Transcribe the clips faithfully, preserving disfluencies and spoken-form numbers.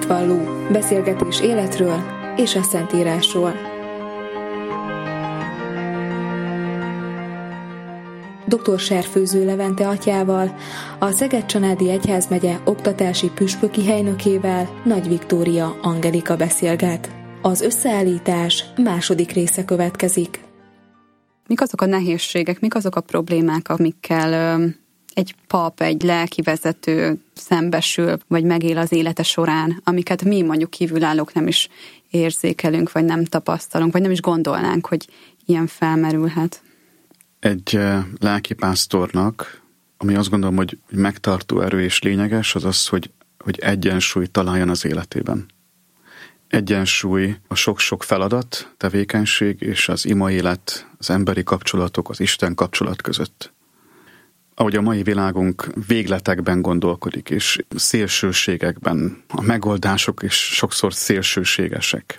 hitvalló, beszélgetés életről és a Szentírásról. doktor Serfőző Levente atyával, a Szeged-Csanádi Egyházmegye oktatási püspöki helynökével, Nagy Viktória Angelika beszélget. Az összeállítás második része következik. Mik azok a nehézségek, mik azok a problémák, amikkel egy pap, egy lelkivezető szembesül, vagy megél az élete során, amiket mi mondjuk kívülállók nem is érzékelünk, vagy nem tapasztalunk, vagy nem is gondolnánk, hogy ilyen felmerülhet? Egy lelkipásztornak, ami azt gondolom, hogy megtartó erő és lényeges, az az, hogy, hogy egyensúly találjon az életében. Egyensúly a sok-sok feladat, tevékenység és az ima élet, az emberi kapcsolatok, az Isten kapcsolat között. Ahogy a mai világunk végletekben gondolkodik, és szélsőségekben, a megoldások is sokszor szélsőségesek.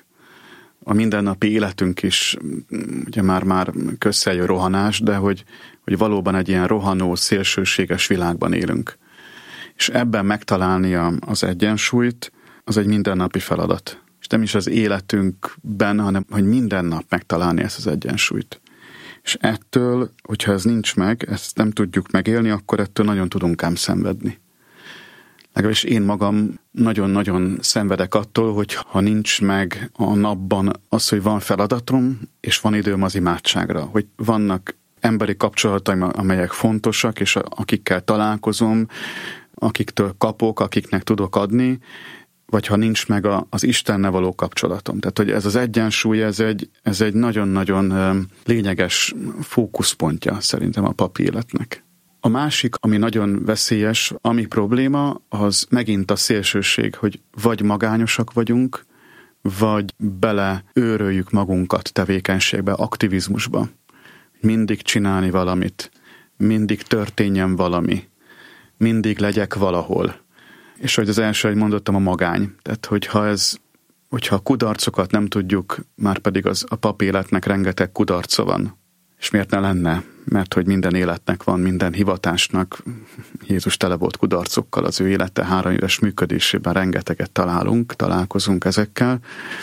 A mindennapi életünk is ugye már-már közszeljön rohanás, de hogy, hogy valóban egy ilyen rohanó, szélsőséges világban élünk. És ebben megtalálni az egyensúlyt, az egy mindennapi feladat. És nem is az életünkben, hanem hogy minden nap megtalálni ezt az egyensúlyt. És ettől, hogyha ez nincs meg, ezt nem tudjuk megélni, akkor ettől nagyon tudunk ám szenvedni. Legalábbis én magam nagyon-nagyon szenvedek attól, hogy ha nincs meg a napban az, hogy van feladatom, és van időm az imádságra, hogy vannak emberi kapcsolataim, amelyek fontosak, és akikkel találkozom, akiktől kapok, akiknek tudok adni, vagy ha nincs meg a, az Istennel való kapcsolatom. Tehát, hogy ez az egyensúly, ez egy, ez egy nagyon-nagyon lényeges fókuszpontja szerintem a papi életnek. A másik, ami nagyon veszélyes, ami probléma, az megint a szélsőség, hogy vagy magányosak vagyunk, vagy beleőröljük magunkat tevékenységbe, aktivizmusba. Mindig csinálni valamit, mindig történjen valami, mindig legyek valahol. És hogy az első, hogy mondottam, a magány. Tehát, hogyha ez, hogyha a kudarcokat nem tudjuk, már pedig az a pap életnek rengeteg kudarca van. És miért ne lenne? Mert hogy minden életnek van, minden hivatásnak. Jézus tele volt kudarcokkal, az ő élete három éves működésében rengeteget találunk, találkozunk ezekkel.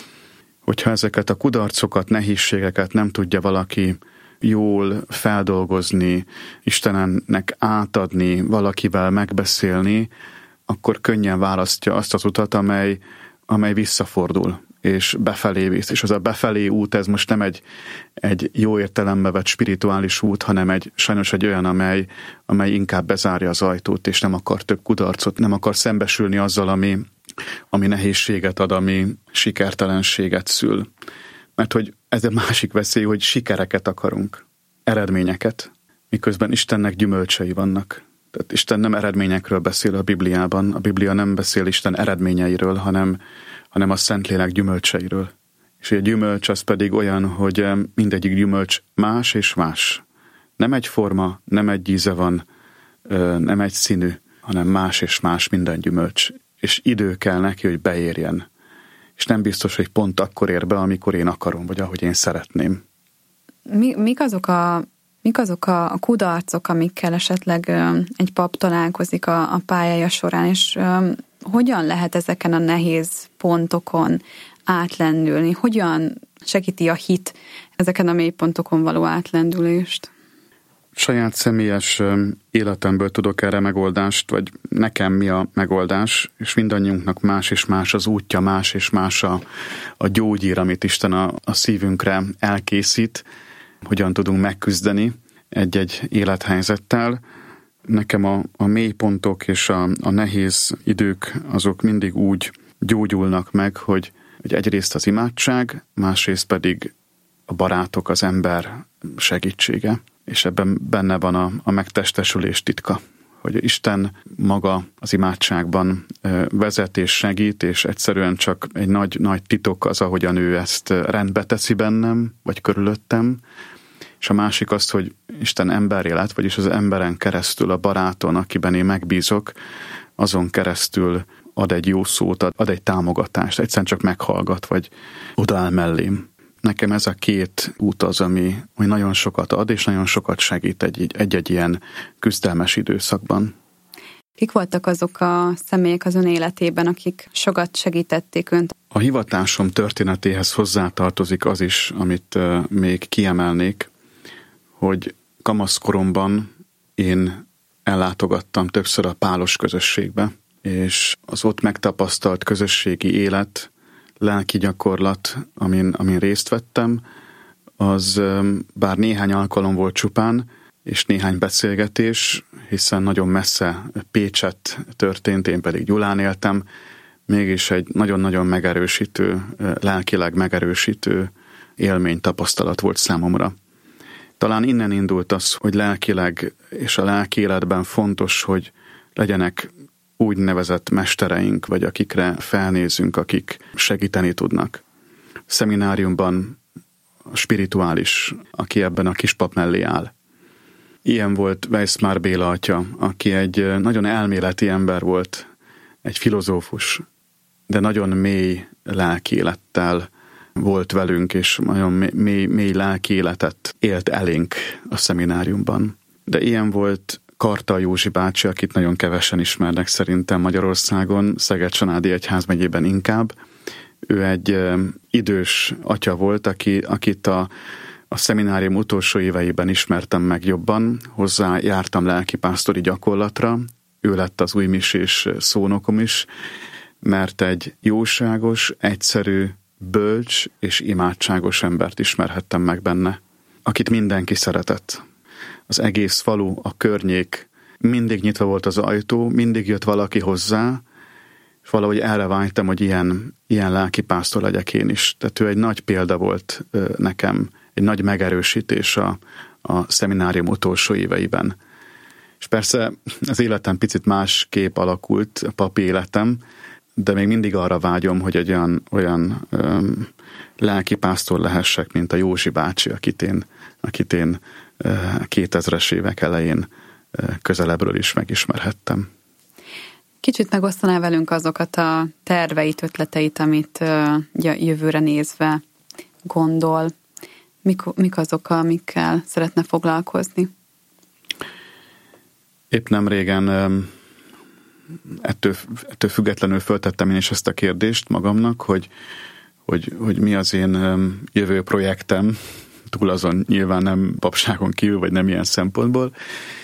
Hogyha ezeket a kudarcokat, nehézségeket nem tudja valaki jól feldolgozni, Istennek átadni, valakivel megbeszélni, akkor könnyen választja azt az utat, amely, amely visszafordul, és befelé visz. És az a befelé út, ez most nem egy, egy jó értelembe vett spirituális út, hanem egy, sajnos egy olyan, amely, amely inkább bezárja az ajtót, és nem akar több kudarcot, nem akar szembesülni azzal, ami, ami nehézséget ad, ami sikertelenséget szül. Mert hogy ez a másik veszély, hogy sikereket akarunk, eredményeket, miközben Istennek gyümölcsei vannak. Tehát Isten nem eredményekről beszél a Bibliában, a Biblia nem beszél Isten eredményeiről, hanem, hanem a Szentlélek gyümölcseiről. És a gyümölcs az pedig olyan, hogy mindegyik gyümölcs más és más. Nem egyforma, nem egy íze van, nem egy színű, hanem más és más minden gyümölcs. És idő kell neki, hogy beérjen. És nem biztos, hogy pont akkor ér be, amikor én akarom, vagy ahogy én szeretném. Mi, mik azok a Mik azok a kudarcok, amikkel esetleg egy pap találkozik a, a pályája során, és hogyan lehet ezeken a nehéz pontokon átlendülni? Hogyan segíti a hit ezeken a mélypontokon való átlendülést? Saját személyes életemből tudok erre megoldást, vagy nekem mi a megoldás, és mindannyiunknak más és más az útja, más és más a, a gyógyír, amit Isten a, a szívünkre elkészít, hogyan tudunk megküzdeni egy-egy élethelyzettel. Nekem a, a mélypontok és a, a nehéz idők azok mindig úgy gyógyulnak meg, hogy, hogy egyrészt az imádság, másrészt pedig a barátok, az ember segítsége. És ebben benne van a, a megtestesülés titka, hogy Isten maga az imádságban vezet és segít, és egyszerűen csak egy nagy, nagy titok az, ahogyan ő ezt rendbe teszi bennem, vagy körülöttem. És a másik az, hogy Isten emberré lett, vagyis az emberen keresztül, a baráton, akiben én megbízok, azon keresztül ad egy jó szót, ad egy támogatást, egyszerűen csak meghallgat, vagy odaáll mellém. Nekem ez a két út az, ami, ami nagyon sokat ad, és nagyon sokat segít egy-egy ilyen küzdelmes időszakban. Kik voltak azok a személyek az ön életében, akik sokat segítették önt? A hivatásom történetéhez hozzátartozik az is, amit uh, még kiemelnék, hogy kamaszkoromban én ellátogattam többször a pálos közösségbe, és az ott megtapasztalt közösségi élet, lelki gyakorlat, amin, amin részt vettem, az bár néhány alkalom volt csupán, és néhány beszélgetés, hiszen nagyon messze Pécsett történt, én pedig Gyulán éltem, mégis egy nagyon-nagyon megerősítő, lelkileg megerősítő élmény, tapasztalat volt számomra. Talán innen indult az, hogy lelkileg és a lelki életben fontos, hogy legyenek úgynevezett mestereink, vagy akikre felnézünk, akik segíteni tudnak. Szemináriumban a spirituális, aki ebben a kispap mellé áll. Ilyen volt Weissmár Béla atya, aki egy nagyon elméleti ember volt, egy filozófus, de nagyon mély lelkiélettel volt velünk, és nagyon mély, mély lelkiéletet élt elénk a szemináriumban. De ilyen volt Karta Józsi bácsi, akit nagyon kevesen ismernek szerintem Magyarországon, Szeged-Csanádi Egyházmegyében inkább. Ő egy idős atya volt, aki, akit a, a szeminárium utolsó éveiben ismertem meg jobban, hozzá jártam lelkipásztori gyakorlatra, ő lett az újmisés szónokom is, mert egy jóságos, egyszerű, bölcs és imádságos embert ismerhettem meg benne, akit mindenki szeretett. Az egész falu, a környék, mindig nyitva volt az ajtó, mindig jött valaki hozzá, és valahogy erre vágytam, hogy ilyen, ilyen lelkipásztor legyek én is. Tehát ő egy nagy példa volt nekem, egy nagy megerősítés a, a szeminárium utolsó éveiben. És persze az életem picit másképp alakult, a papi életem, de még mindig arra vágyom, hogy egy olyan, olyan öm, lelkipásztor lehessek, mint a Józsi bácsi, akit én, akit én kétezres évek elején közelebbről is megismerhettem. Kicsit megosztaná velünk azokat a terveit, ötleteit, amit jövőre nézve gondol. Mik, mik azok, amikkel szeretne foglalkozni? Épp nem régen ettől, ettől függetlenül föltettem én is ezt a kérdést magamnak, hogy, hogy, hogy mi az én jövő projektem, túl azon nyilván nem papságon kívül, vagy nem ilyen szempontból,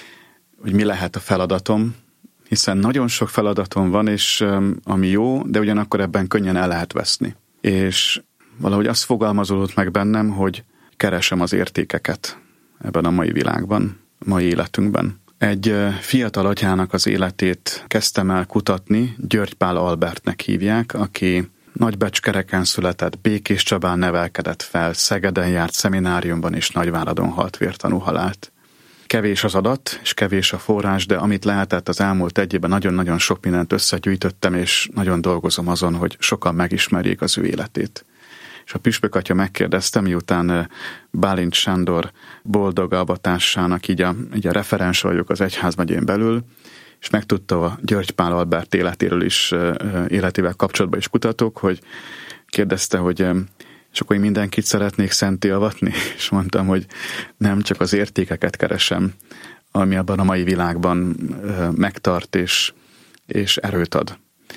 hogy mi lehet a feladatom, hiszen nagyon sok feladatom van, és ami jó, de ugyanakkor ebben könnyen el lehet veszni. És valahogy azt fogalmazódott meg bennem, hogy keresem az értékeket ebben a mai világban, a mai életünkben. Egy fiatal atyának az életét kezdtem el kutatni, György Pál Albertnek hívják, aki Nagybecskereken született, Békés Csabán nevelkedett fel, Szegeden járt szemináriumban és Nagyváradon halt vértanú halált. Kevés az adat, és kevés a forrás, de amit lehetett az elmúlt egy évben, nagyon-nagyon sok mindent összegyűjtöttem, és nagyon dolgozom azon, hogy sokan megismerjék az ő életét. És a püspök atya megkérdezte, miután Bálint Sándor boldogabb társának így a, így a referens vagyok az egyházmegyén belül, és megtudta a György Pál Albert életéről is, életével kapcsolatban is kutatók, hogy kérdezte, hogy és akkor én mindenkit szeretnék szenté avatni, és mondtam, hogy nem csak az értékeket keresem, ami abban a mai világban megtart és, és erőt ad.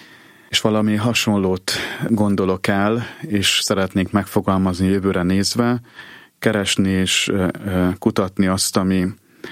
És valami hasonlót gondolok el, és szeretnék megfogalmazni jövőre nézve, keresni és kutatni azt, ami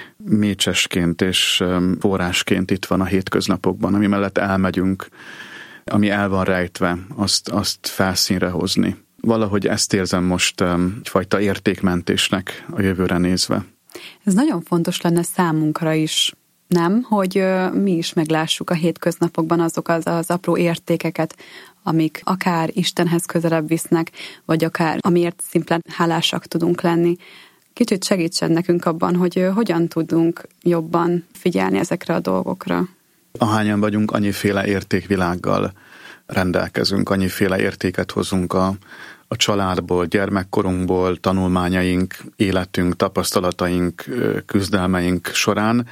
mécsesként és forrásként itt van a hétköznapokban, ami mellett elmegyünk, ami el van rejtve, azt, azt felszínre hozni. Valahogy ezt érzem most egyfajta értékmentésnek a jövőre nézve. Ez nagyon fontos lenne számunkra is, nem? Hogy mi is meglássuk a hétköznapokban azokat az apró értékeket, amik akár Istenhez közelebb visznek, vagy akár amiért szimplán hálásak tudunk lenni. Kicsit segítsen nekünk abban, hogy hogyan tudunk jobban figyelni ezekre a dolgokra. Ahányan vagyunk, annyiféle értékvilággal rendelkezünk, annyiféle értéket hozunk a, a családból, gyermekkorunkból, tanulmányaink, életünk, tapasztalataink, küzdelmeink során.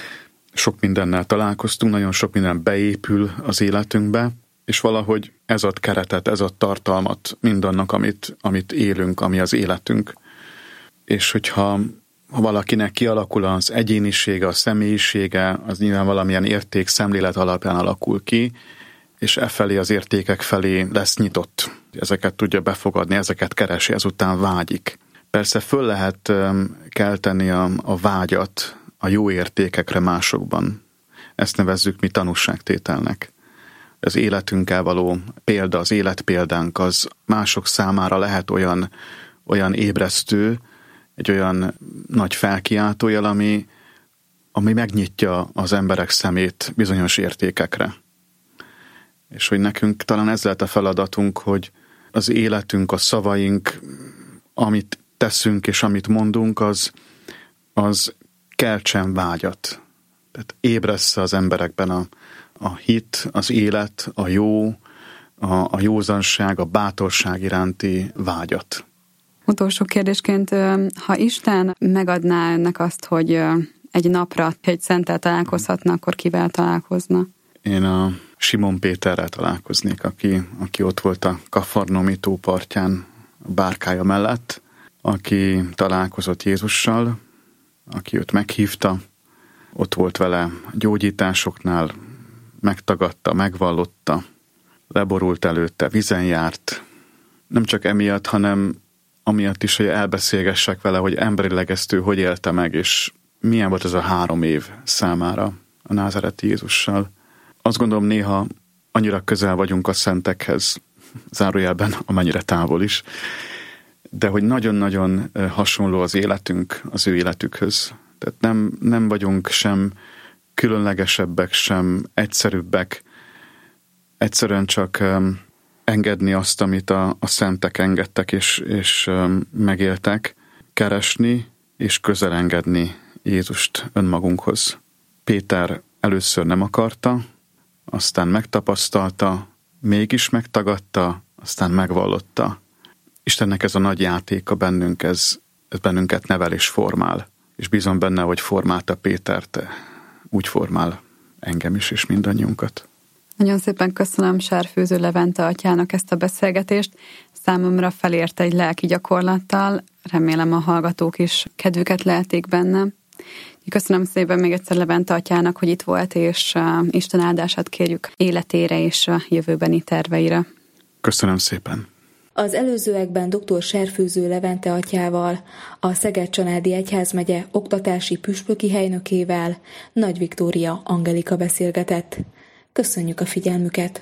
Sok mindennel találkoztunk, nagyon sok minden beépül az életünkbe, és valahogy ez ad keretet, ez ad tartalmat mindannak, amit, amit élünk, ami az életünk. És hogyha ha valakinek kialakul az egyénisége, a személyisége, az nyilván valamilyen érték szemlélet alapján alakul ki, és e felé az értékek felé lesz nyitott. Ezeket tudja befogadni, ezeket keresi, ezután vágyik. Persze föl lehet kelteni a, a vágyat a jó értékekre másokban. Ezt nevezzük mi tanúságtételnek. Az életünkkel való példa, az életpéldánk az mások számára lehet olyan, olyan ébresztő, egy olyan nagy felkiáltójel, ami, ami megnyitja az emberek szemét bizonyos értékekre. És hogy nekünk talán ez lehet a feladatunk, hogy az életünk, a szavaink, amit teszünk és amit mondunk, az, az keltsen vágyat. Tehát ébressze az emberekben a, a hit, az élet, a jó, a, a józanság, a bátorság iránti vágyat. Utolsó kérdésként, ha Isten megadná önnek azt, hogy egy napra egy szenttel találkozhatna, akkor kivel találkozna? Én a Simon Péterrel találkoznék, aki, aki ott volt a Kafarnaumi tó partján, a bárkája mellett, aki találkozott Jézussal, aki őt meghívta, ott volt vele gyógyításoknál, megtagadta, megvallotta, leborult előtte, vízen járt. Nem csak emiatt, hanem amiatt is, hogy elbeszélgessek vele, hogy emberileg ezt ő hogy élte meg, és milyen volt ez a három év számára a názáreti Jézussal. Azt gondolom, néha annyira közel vagyunk a szentekhez, zárójelben, amennyire távol is, de hogy nagyon-nagyon hasonló az életünk az ő életükhöz. Tehát nem, nem vagyunk sem különlegesebbek, sem egyszerűbbek, egyszerűen csak engedni azt, amit a, a szentek engedtek és, és megéltek, keresni és közel engedni Jézust önmagunkhoz. Péter először nem akarta, aztán megtapasztalta, mégis megtagadta, aztán megvallotta. Istennek ez a nagy játéka bennünk, ez, ez bennünket nevel és formál. És bízom benne, hogy formálta Pétert, úgy formál engem is, és mindannyiunkat. Nagyon szépen köszönöm Sárfőző Levente atyának ezt a beszélgetést. Számomra felért egy lelki gyakorlattal, remélem a hallgatók is kedvüket lelték benne. Köszönöm szépen még egyszer Levente atyának, hogy itt volt, és Isten áldását kérjük életére és a jövőbeni terveire. Köszönöm szépen. Az előzőekben dr. Sárfőző Levente atyával, a Szeged Csanádi Egyházmegye oktatási püspöki helynökével, Nagy Viktória Angelika beszélgetett. Köszönjük a figyelmüket!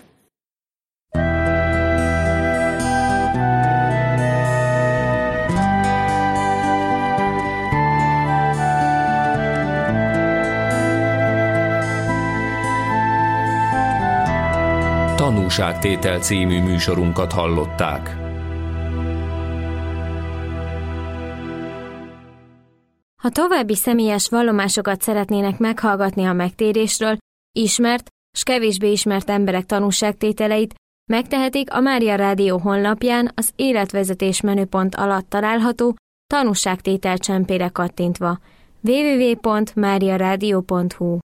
Tanúságtétel című műsorunkat hallották. Ha további személyes vallomásokat szeretnének meghallgatni a megtérésről, ismert s kevésbé ismert emberek tanúságtételeit, megtehetik a Mária Rádió honlapján az életvezetés menüpont alatt található tanúságtétel csempére kattintva. double-u double-u double-u pont mária rádió pont hu